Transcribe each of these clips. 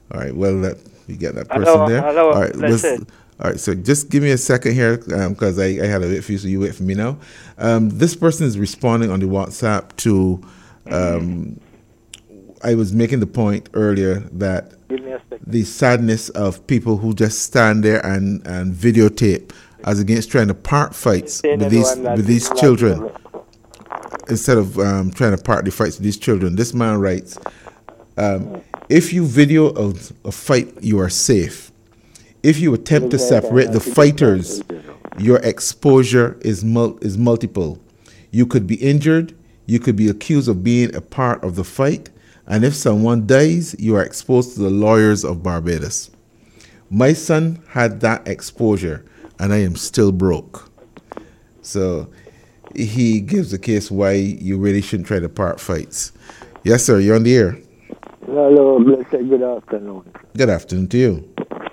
All right. Well, you get that person Hello, there. All hello, right. blessed. All right. So just give me a second here, because I had a wait for you, so you wait for me now. This person is responding on the WhatsApp to. Mm-hmm. I was making the point earlier that Give me a second. the sadness of people who just stand there and videotape as against trying to part fights Saying with hello, these I'm not children hearing. instead of trying to part the fights with these children. This man writes, if you video a fight, you are safe. If you attempt to separate the fighters, your exposure is multiple. You could be injured, you could be accused of being a part of the fight, and if someone dies, you are exposed to the lawyers of Barbados. My son had that exposure, and I am still broke. So he gives a case why you really shouldn't try to part fights. Yes, sir, you're on the air. Hello, blessed, good afternoon. Good afternoon to you.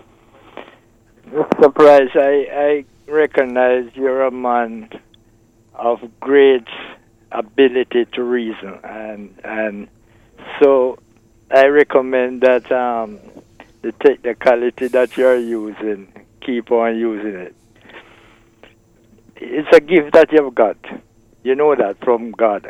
Mr. Price, I recognize you're a man of great ability to reason, and so I recommend that the technicality that you're using, keep on using it. It's a gift that you've got. You know that from God.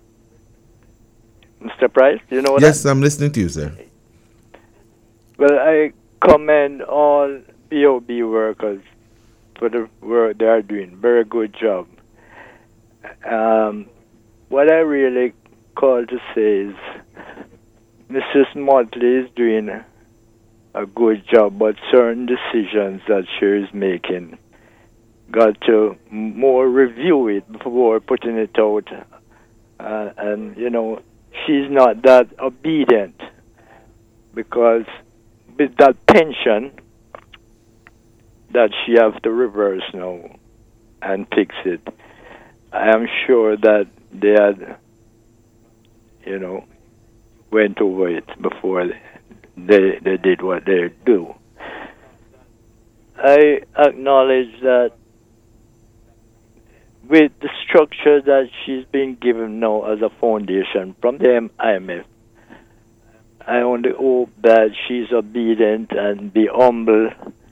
Mr. Price, you know that? Yes, I'm listening to you, sir. Well, I commend all POB workers for the work they are doing. Very good job. Um, what I really call to say is Mrs. Motley is doing a good job, but certain decisions that she is making got to more review it before putting it out. And, she's not that obedient because with that pension that she have to reverse now and fix it, I am sure that they had, went over it before they did what they do. I acknowledge that with the structure that she's been given now as a foundation from the IMF, I only hope that she's obedient and be humble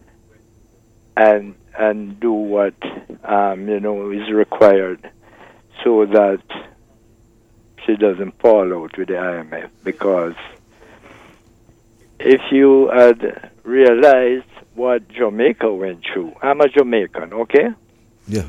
and do what is required so that she doesn't fall out with the IMF. Because if you had realized what Jamaica went through, I'm a Jamaican, okay? Yeah.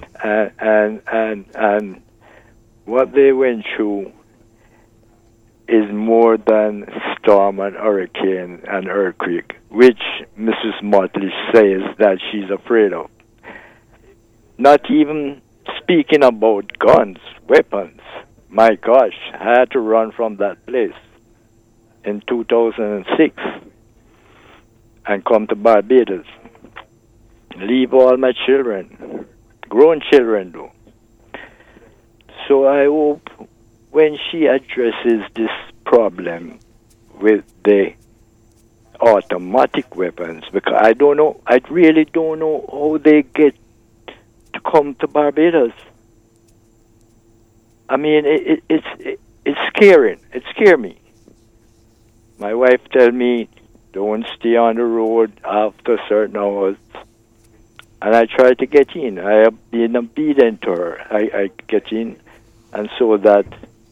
And what they went through is more than storm and hurricane and earthquake, which Mrs. Motley says that she's afraid of. Not even speaking about guns, weapons. My gosh, I had to run from that place in 2006 and come to Barbados. Leave all my children, grown children though. So I hope when she addresses this problem with the automatic weapons, because I really don't know how they get to come to Barbados. I mean, it's scary. It scares me. My wife tell me, don't stay on the road after certain hours. And I try to get in. I have been obedient to her. I get in, and so that,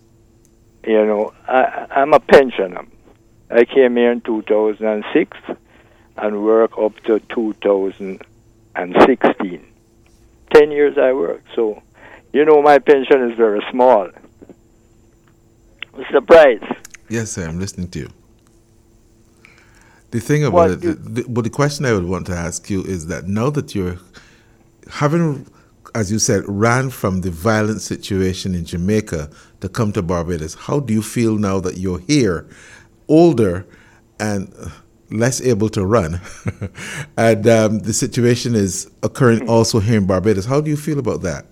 I'm a pensioner. I came here in 2006 and worked up to 2016. 10 years I worked. So, my pension is very small. Mr. Price. Yes, sir, I'm listening to you. The thing about What it, do but the question I would want to ask you is that now that you're having, as you said, ran from the violent situation in Jamaica to come to Barbados, how do you feel now that you're here, older and less able to run, and the situation is occurring also here in Barbados? How do you feel about that?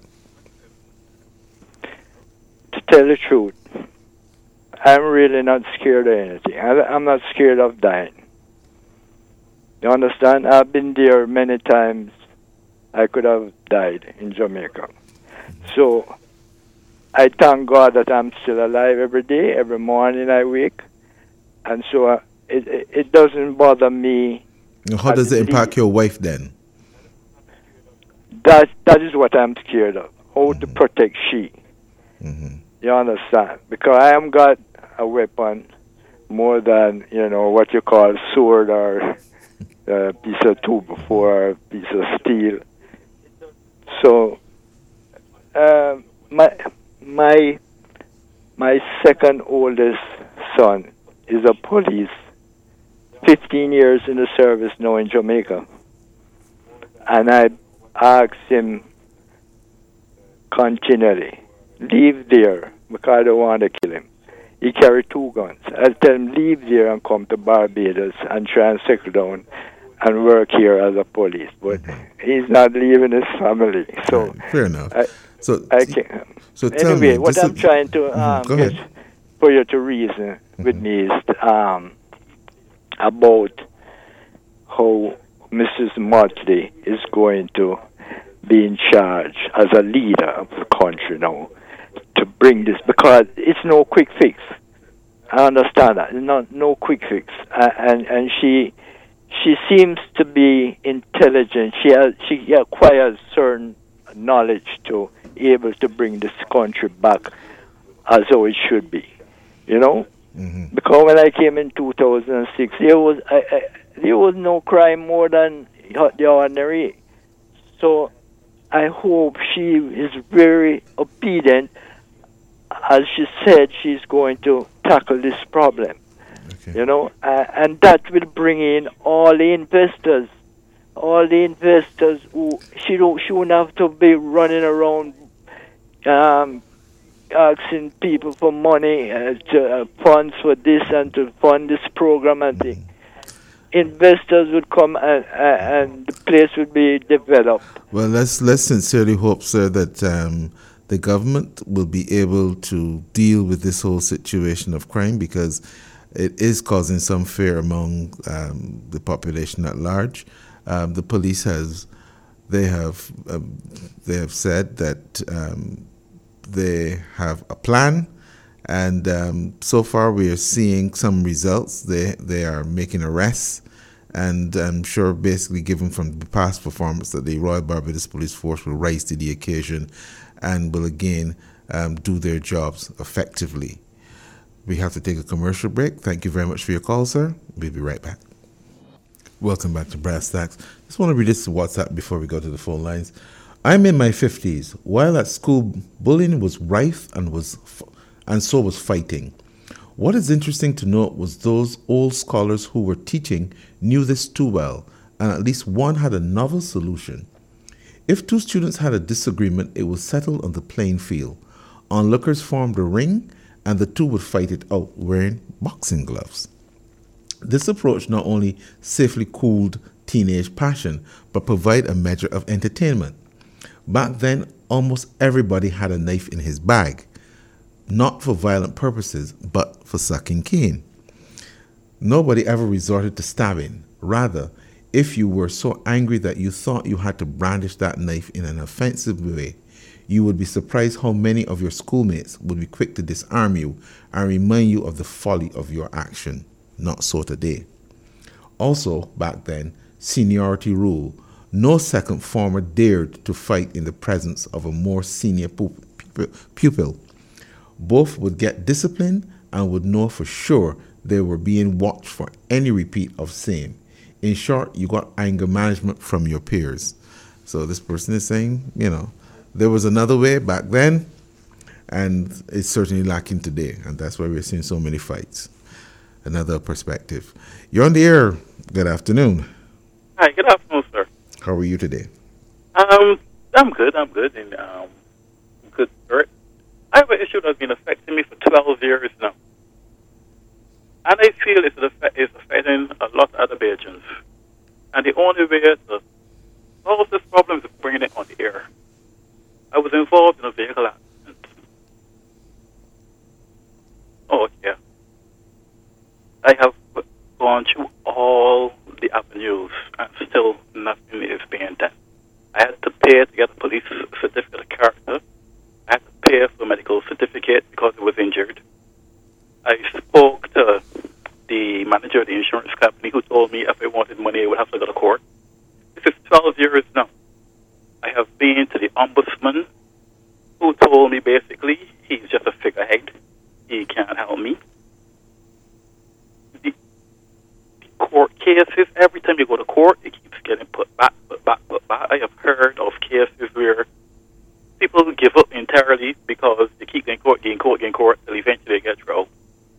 to tell the truth, I'm really not scared of anything. I'm not scared of dying. You understand? I've been there many times. I could have died in Jamaica. So I thank God that I'm still alive every day, every morning I wake. And so it doesn't bother me. How does it impact your wife then? That is what I'm scared of. How to protect she. You understand? Because I haven't got a weapon more than, what you call sword or a piece of 2x4 or a piece of steel. So my second oldest son is a police, 15 years in the service now in Jamaica. And I asked him continually, leave there, because I don't want to kill him. He carried 2 guns. I tell him, leave there and come to Barbados and try and settle down and work here as a police. But he's not leaving his family. So fair enough. I can't. So tell anyway, me, what I'm trying to get for you to reason with me is about how Mrs. Motley is going to be in charge as a leader of the country now to bring this, because it's no quick fix. I understand that. No quick fix. And she seems to be intelligent. She acquires certain knowledge to be able to bring this country back as how it should be. Because when I came in 2006, there was no crime more than the ordinary. So I hope she is very obedient, as she said she's going to tackle this problem. Okay. And that will bring in all the investors who she wouldn't have to be running around asking people for money to funds for this and to fund this program and thing. Investors would come and the place would be developed. Well, let's sincerely hope, sir, that the government will be able to deal with this whole situation of crime, because it is causing some fear among the population at large. The police have said that they have a plan, and so far we are seeing some results. They are making arrests, and I'm sure, basically, given from the past performance, that the Royal Barbados Police Force will rise to the occasion and will again do their jobs effectively. We have to take a commercial break. Thank you very much for your call, sir. We'll be right back. Welcome back to Brass Tacks. Just want to read this WhatsApp before we go to the phone lines. I'm in my 50s. While at school, bullying was rife and so was fighting. What is interesting to note was those old scholars who were teaching knew this too well, and at least one had a novel solution. If 2 students had a disagreement, it was settled on the playing field. Onlookers formed a ring, and the 2 would fight it out wearing boxing gloves. This approach not only safely cooled teenage passion, but provided a measure of entertainment. Back then, almost everybody had a knife in his bag, not for violent purposes, but for sucking cane. Nobody ever resorted to stabbing. Rather, if you were so angry that you thought you had to brandish that knife in an offensive way, you would be surprised how many of your schoolmates would be quick to disarm you and remind you of the folly of your action. Not so today. Also, back then, seniority ruled. No second former dared to fight in the presence of a more senior pupil. Both would get disciplined and would know for sure they were being watched for any repeat of same. In short, you got anger management from your peers. So this person is saying, there was another way back then, and it's certainly lacking today. And that's why we're seeing so many fights. Another perspective. You're on the air. Good afternoon. Hi, good afternoon, sir. How are you today? I'm good. In good spirit. I have an issue that's been affecting me for 12 years now. And I feel it's affecting a lot of other Bajans. And the only way to solve this problem is bringing it on the air. I was involved in a vehicle accident. Oh, yeah. I have gone through all the avenues and still nothing is being done. I had to pay to get a police certificate of character. I had to pay for a medical certificate because I was injured. I spoke to the manager of the me if I wanted money, I would have to go to court. This is 12 years now. I have been to the ombudsman, who told me basically he's just a figurehead. He can't help me. The court cases, every time you go to court, it keeps getting put back. I have heard of cases where people give up entirely because they keep getting court, till eventually they get through.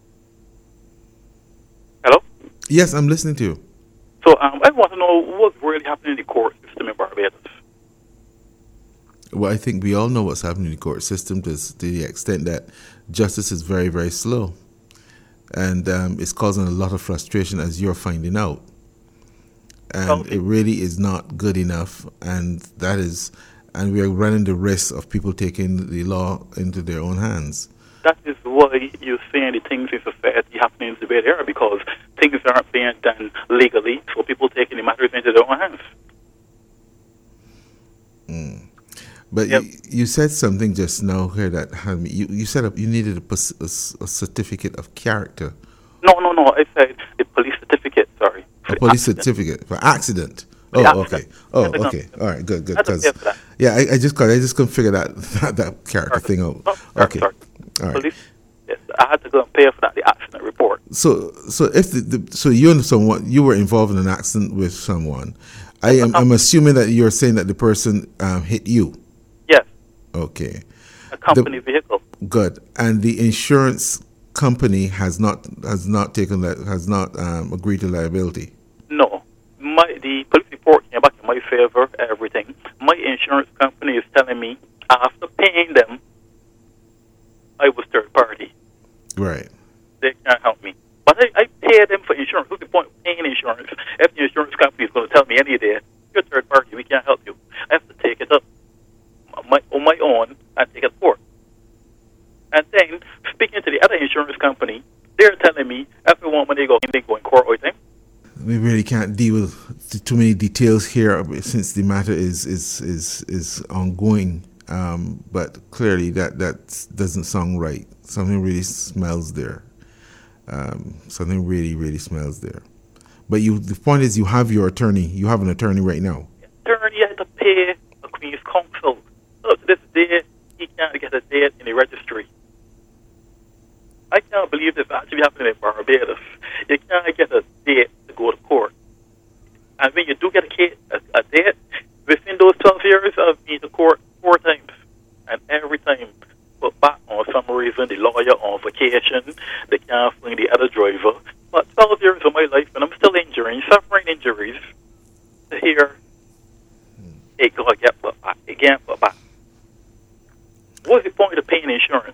Hello? Yes, I'm listening to you. So I want to know what's really happening in the court system in Barbados. Well, I think we all know what's happening in the court system to the extent that justice is very, very slow. And it's causing a lot of frustration, as you're finding out. And it really is not good enough. And we are running the risk of people taking the law into their own hands. That is why you're seeing the things in society happening in the Bay Area, because things aren't being done legally, so people taking the matters into their own hands. But you said something just now here that had me. You said you needed a certificate of character. No. I said a police certificate. Sorry. A police certificate for accident. Oh, okay. Oh, okay. All right. Good. Because I just couldn't figure that character thing out. Okay. Sorry. All right. Police. Yes, I had to go and pay for that. The accident report. So if so you and someone you were involved in an accident with someone. I'm assuming that you're saying that the person hit you. Yes. Okay. A company vehicle. Good. And the insurance company has not agreed to liability. No. The police report came back in my favor. Everything. My insurance company is telling me after paying them, I was third party. Right. They can't help me. But I pay them for insurance. What's the point of paying insurance if the insurance company is going to tell me any day, you're third party, we can't help you? I have to take it up on my own and take it to court. And then, speaking to the other insurance company, they're telling me if I want money, they go in court all the time. We really can't deal with too many details here since the matter is ongoing. But clearly that doesn't sound right. Something really smells there. Something really, really smells there. But the point is, you have your attorney. You have an attorney right now. Attorney had to pay a Queen's Counsel. Up to this day, he can't get a date in the registry. I can't believe this actually happening in Barbados. You can't get a date to go to court. And when you do get a date, within those 12 years, I've been to court 4 times. And every time, put back on some reason, the lawyer on vacation, they can't find the other driver. But 12 years of my life, and I'm still suffering injuries, to hear, it got to get put back. It can't put back. What's the point of paying insurance?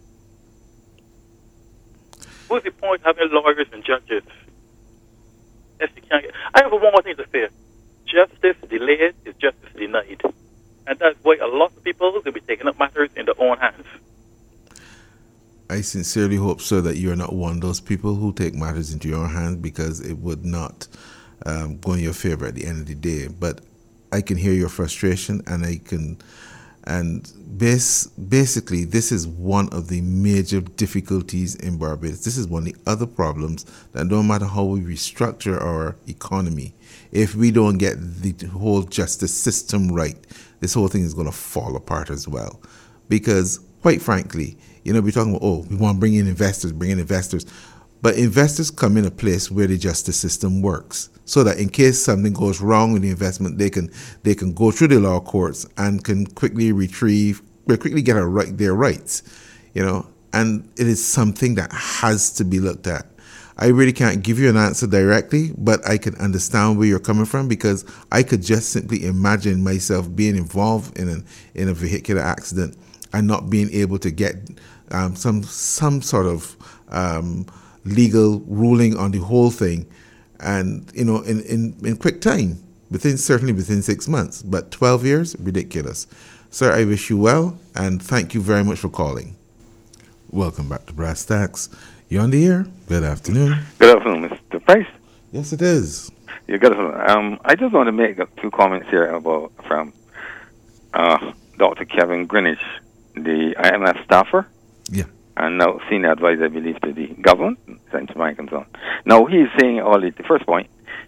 What's the point of having lawyers and judges? If you can't get, I have one more thing to say. Justice delayed is justice denied. And that's why a lot of people will be taking up matters in their own hands. I sincerely hope, sir, that you are not one of those people who take matters into your hands, because it would not go in your favor at the end of the day. But I can hear your frustration, and basically this is one of the major difficulties in Barbados. This is one of the other problems that no matter how we restructure our economy, if we don't get the whole justice system right, this whole thing is going to fall apart as well. Because quite frankly, we're talking about, we want to bring in investors. But investors come in a place where the justice system works, so that in case something goes wrong with the investment, they can go through the law courts and can quickly get their rights, And it is something that has to be looked at. I really can't give you an answer directly, but I can understand where you're coming from, because I could just simply imagine myself being involved in a vehicular accident and not being able to get some sort of legal ruling on the whole thing, and in quick time, certainly within 6 months. But 12 years, ridiculous. Sir, I wish you well, and thank you very much for calling. Welcome back to Brass Tacks. You're on the air. Good afternoon. Good afternoon, Mr. Price. Yes, it is. Yeah, good afternoon. I just want to make a few comments here from Dr. Kevin Greenwich, the IMF staffer. Yeah. And now senior advisor, I believe, to the government, since my concern. Now, he's saying the first point,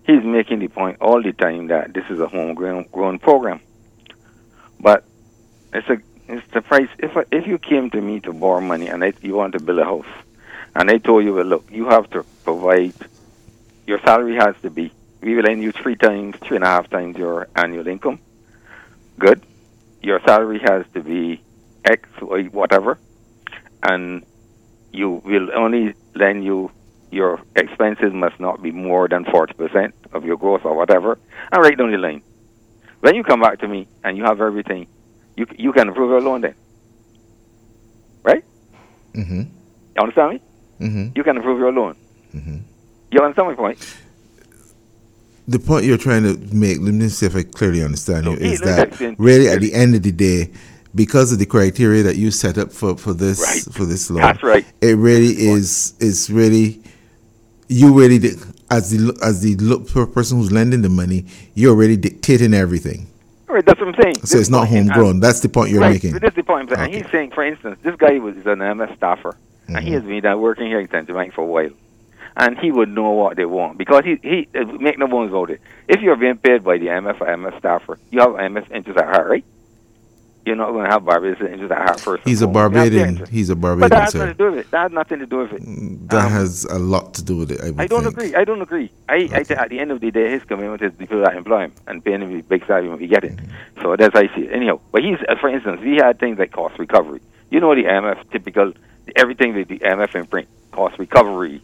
he's making the point all the time that this is a homegrown program. But it's the price. If you came to me to borrow money and you want to build a house, and I told you, well, look, you have to provide. Your salary has to be. We will lend you 3.5 times your annual income. Good. Your salary has to be X or whatever, and you will only lend you. Your expenses must not be more than 40% of your gross or whatever, and write down the line. When you come back to me and you have everything, you can approve your loan then. Right? Mm-hmm. You understand me? Mm-hmm. You can approve your loan. Mm-hmm. You understand my point? The point you're trying to make, let me see if I clearly understand you, is let me that explain. really at the end of the day, because of the criteria that you set up for this Right. for this loan, That's right. it really is really, you really as the person who's lending the money, you're already dictating everything. All right, that's what I'm saying. So it's not homegrown. That's the point you're right, making. That's the point. Okay. And he's saying, for instance, this guy was an MS staffer, and he has been working here in Central Bank for a while. And he would know what they want, because he make no bones about it. If you're being paid by the MF or MS staffer, you have MS interest at heart, right? You're not going to have Barbados interest at heart first. He's a Barbadian. He's a Barbadian. But that has sir. nothing to do with it. That has nothing to do with it. That has a lot to do with it. I don't think. agree. I don't agree. I think at the end of the day, his commitment is the people that employ him and paying him the big salary when we get it. So that's how I see it. Anyhow, but for instance, we had things like cost recovery. You know, the MF typical, everything that the MF imprint, cost recovery,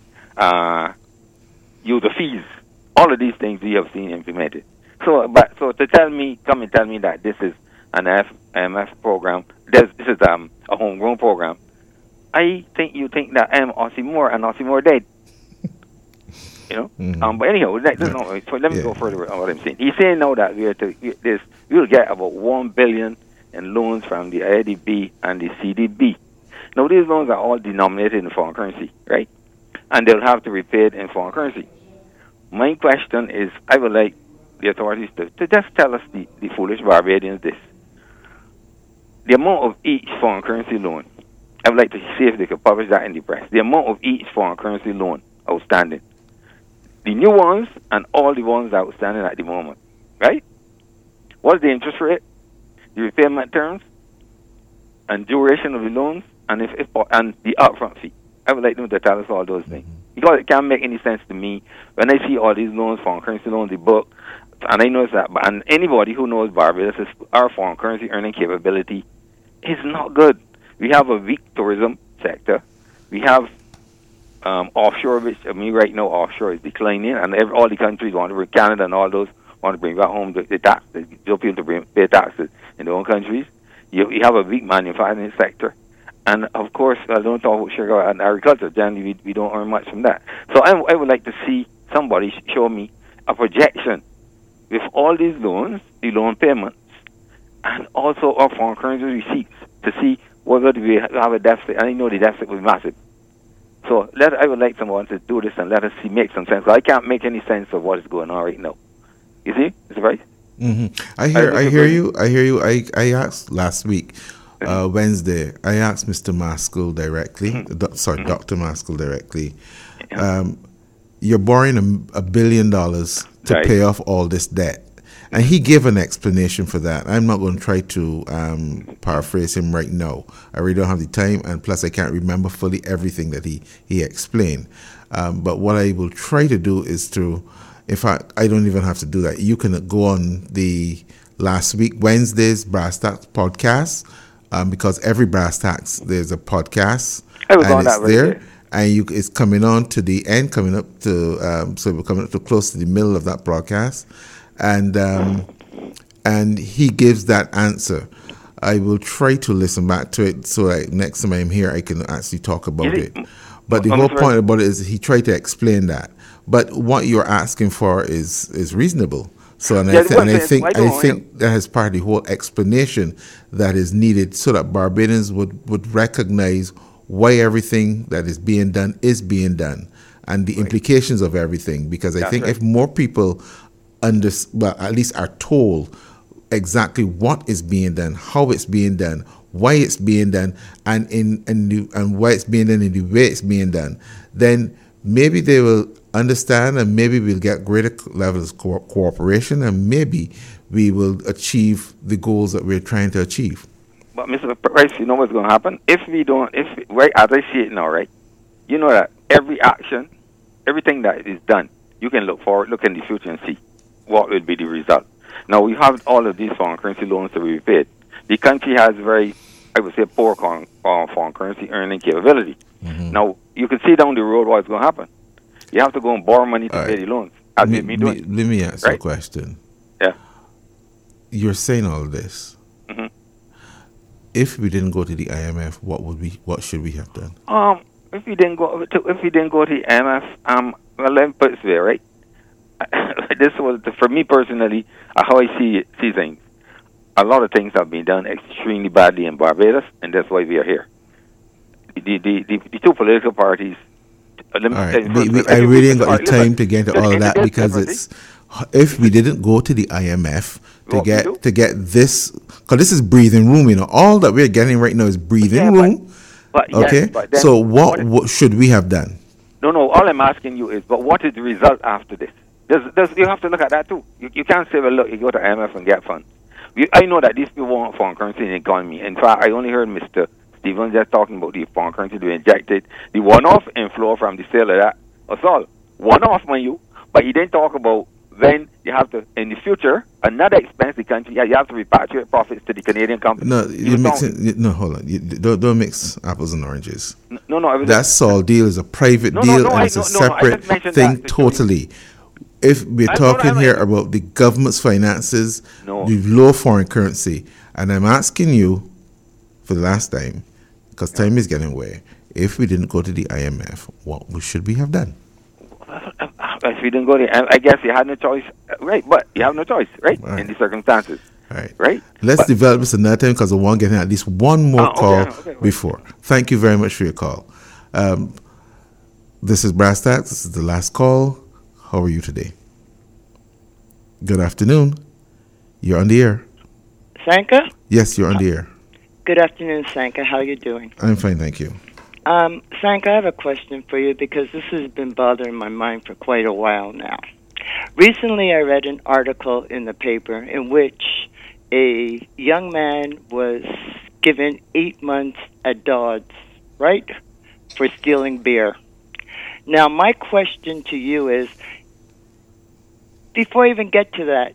user fees, all of these things we have seen implemented. So to come and tell me that this is an MF program, this is a homegrown program, I think you think that Aussie Moore and Aussie Moore dead. You know? Mm-hmm. But anyhow, so let me go further on what I'm saying. He's saying now that we'll get about $1 billion in loans from the IDB and the CDB. Now, these loans are all denominated in foreign currency, right? And they'll have to be paid in foreign currency. My question is, I would like the authorities to just tell us, the foolish Barbadians, this. The amount of each foreign currency loan, I would like to see if they could publish that in the press. The amount of each foreign currency loan outstanding. The new ones and all the ones outstanding at the moment, right? What's the interest rate, the repayment terms, and duration of the loans, and and the upfront fee. I would like them to tell us all those things. Because it can't make any sense to me when I see all these loans, foreign currency loans, the book, and I notice that, and anybody who knows Barbados, our foreign currency earning capability is not good. We have a weak tourism sector. We have offshore, which right now offshore is declining, and all the countries want to bring, Canada and all those want to bring back home the tax, the people to pay taxes in their own countries. You have a weak manufacturing sector. And, of course, I don't talk about sugar and agriculture. Generally, we don't earn much from that. So I would like to see somebody show me a projection with all these loans, the loan payments, and also our foreign currency receipts to see whether we have a deficit. And I know the deficit will be massive. So I would like someone to do this and let us see, make some sense. I can't make any sense of what is going on right now. You see? Is it right? Mm-hmm. I hear you. I asked last week, Wednesday, I asked Mr. Maskell directly, Dr. Maskell directly, you're borrowing $1 billion to pay off all this debt. And he gave an explanation for that. I'm not going to try to paraphrase him right now. I really don't have the time, and plus I can't remember fully everything that he explained. But what I will try to do is in fact, I don't even have to do that. You can go on the last week, Wednesday's Brass Tacks podcast, because every Brass Tacks, there's a podcast, and it's there. And it's coming on to the end, coming up to, so we're coming up to close to the middle of that broadcast. And he gives that answer. I will try to listen back to it so that next time I'm here, I can actually talk about it. But the whole point about it is he tried to explain that. But what you're asking for is reasonable. So I think that is part of the whole explanation that is needed so that Barbadians would recognize why everything that is being done and the implications of everything. Because I think if more people at least are told exactly what is being done, how it's being done, why it's being done, and why it's being done in the way it's being done, then maybe they will understand, and maybe we'll get greater levels of cooperation, and maybe we will achieve the goals that we're trying to achieve. But Mr. Price, you know what's going to happen? Right as I see it now, right? You know that every action, everything that is done, you can look in the future and see what will be the result. Now, we have all of these foreign currency loans to be paid. The country has very, I would say, poor foreign currency earning capability. Mm-hmm. Now, you can see down the road what's going to happen. You have to go and borrow money to pay the loans. Let me ask you a question. Yeah. You're saying all of this. Mm-hmm. If we didn't go to the IMF, what should we have done? If we didn't go to the IMF, well, let me put it this way, right? This was, for me personally, how I see things. A lot of things have been done extremely badly in Barbados, and that's why we are here. The two political parties. I really ain't got the time to get into all of that, because it's, if we didn't go to the IMF to get this, because this is breathing room, you know, all that we're getting right now is breathing room. So what should we have done? No, all I'm asking you is, but what is the result after this? You have to look at that too. You can't say, well, look, you go to IMF and get funds. I know that these people want foreign currency in the economy. In fact, I only heard Mr. Stevens just talking about the foreign currency to be injected, the one-off inflow from the sale of that. That's all. One-off, but he didn't talk about then you have to, in the future, another expense the country, you have to repatriate profits to the Canadian company. Hold on. Don't mix apples and oranges. No. That Sol deal is a private deal, and it's a separate thing totally. If we're talking here about the government's finances, the low foreign currency, and I'm asking you for the last time, because time is getting away, if we didn't go to the IMF, what should we have done? If we didn't go to, I guess you had no choice, right? But you have no choice, right? In the circumstances, right? Let's develop this another time, because I want to get at least one more call before. Thank you very much for your call. This is Brass Tacks. This is the last call. How are you today? Good afternoon. You're on the air. Sanka? Yes, you're on the air. Good afternoon, Sanka. How are you doing? I'm fine, thank you. Sanka, I have a question for you, because this has been bothering my mind for quite a while now. Recently, I read an article in the paper in which a young man was given 8 months at Dodds, right, for stealing beer. Now, my question to you is, before I even get to that,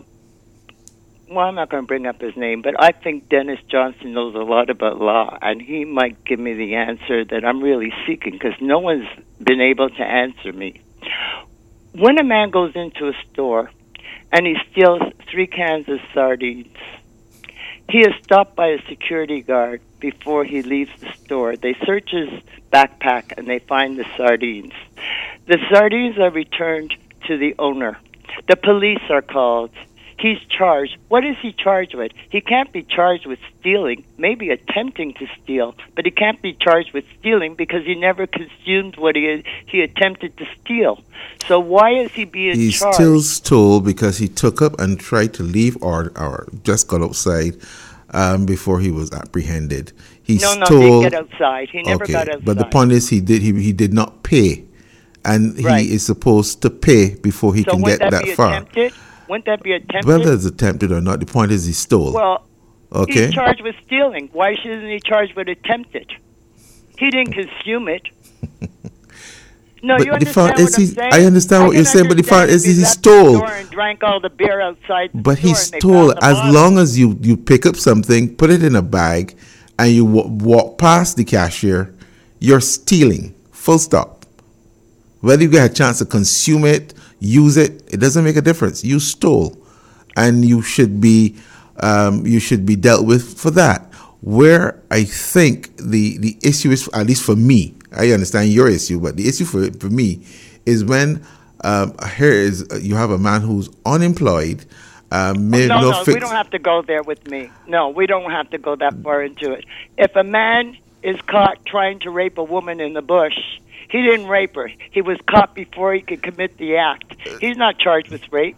well, I'm not going to bring up his name, but I think Dennis Johnson knows a lot about law, and he might give me the answer that I'm really seeking, because no one's been able to answer me. When a man goes into a store and he steals 3 cans of sardines, he is stopped by a security guard before he leaves the store. They search his backpack and they find the sardines. The sardines are returned to the owner. The police are called. He's charged. What is he charged with? He can't be charged with stealing, maybe attempting to steal, but he can't be charged with stealing because he never consumed what he attempted to steal. So why is he being charged? He still stole because he took up and tried to leave or just got outside before he was apprehended. He didn't get outside. He never got outside. But the point is he did not pay, and he is supposed to pay before he can get that far. Attempted? Wouldn't that be attempted? Whether it's attempted or not, the point is he stole. Well, he's charged with stealing. Why shouldn't he charged with attempted? He didn't consume it. No, but you understand what I'm saying? I understand what you're saying, but the fact is he stole. And drank all the beer outside the but store, he stole. As long as you pick up something, put it in a bag, and you walk past the cashier, you're stealing. Full stop. Whether you get a chance to consume it, use it, it doesn't make a difference. You stole, and you should be dealt with for that. Where I think the issue is, at least for me, I understand your issue, but the issue for me is when you have a man who's unemployed. We don't have to go there with me. No, we don't have to go that far into it. If a man is caught trying to rape a woman in the bush, he didn't rape her. He was caught before he could commit the act. He's not charged with rape.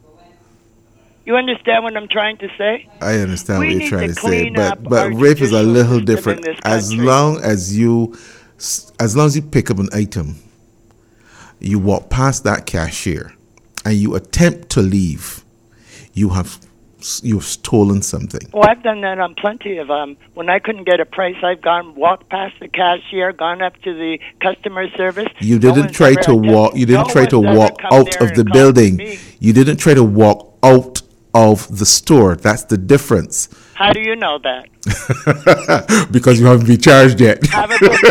You understand what I'm trying to say? I understand what you're trying to say, but rape is a little different. As long as you pick up an item you walk past that cashier and you attempt to leave, you've stolen something. Oh, I've done that on plenty of when I couldn't get a price, I've walked past the cashier, gone up to the customer service. You didn't try to walk. You didn't try to walk out of the building. You didn't try to walk out of the store. That's the difference. How do you know that? Because you haven't been charged yet. Have a good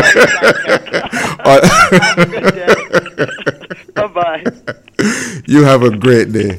day. Have a good day. Bye-bye. You have a great day.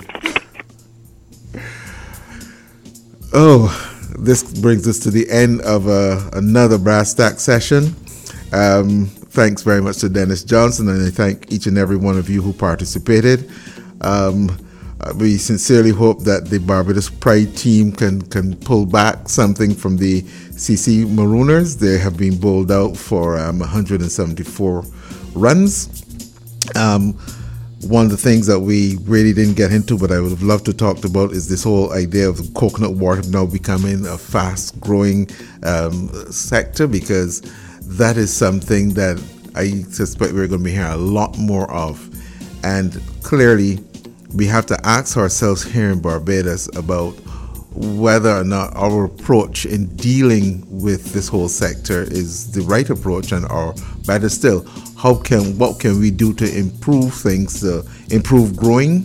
Oh, this brings us to the end of another Brass Stack session. Thanks very much to Dennis Johnson, and I thank each and every one of you who participated. We sincerely hope that the Barbados Pride team can pull back something from the CC Marooners. They have been bowled out for 174 runs. One of the things that we really didn't get into, but I would have loved to talk about, is this whole idea of coconut water now becoming a fast-growing sector, because that is something that I suspect we're going to be hearing a lot more of. And clearly, we have to ask ourselves here in Barbados about whether or not our approach in dealing with this whole sector is the right approach, or better still, what can we do to improve things, improve growing,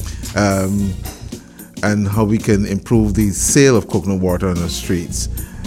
and how we can improve the sale of coconut water on the streets.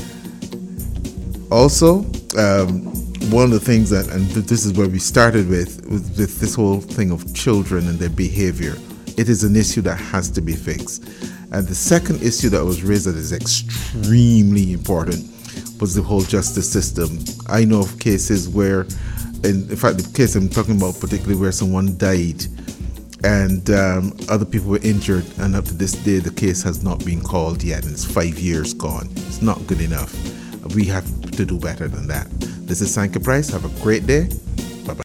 Also, one of the things that, and this is where we started with this whole thing of children and their behavior. It is an issue that has to be fixed. And the second issue that was raised that is extremely important was the whole justice system. I know of cases where, in fact, the case I'm talking about particularly where someone died and other people were injured, and up to this day the case has not been called yet, and it's 5 years gone. It's not good enough. We have to do better than that. This is Sanka Price. Have a great day.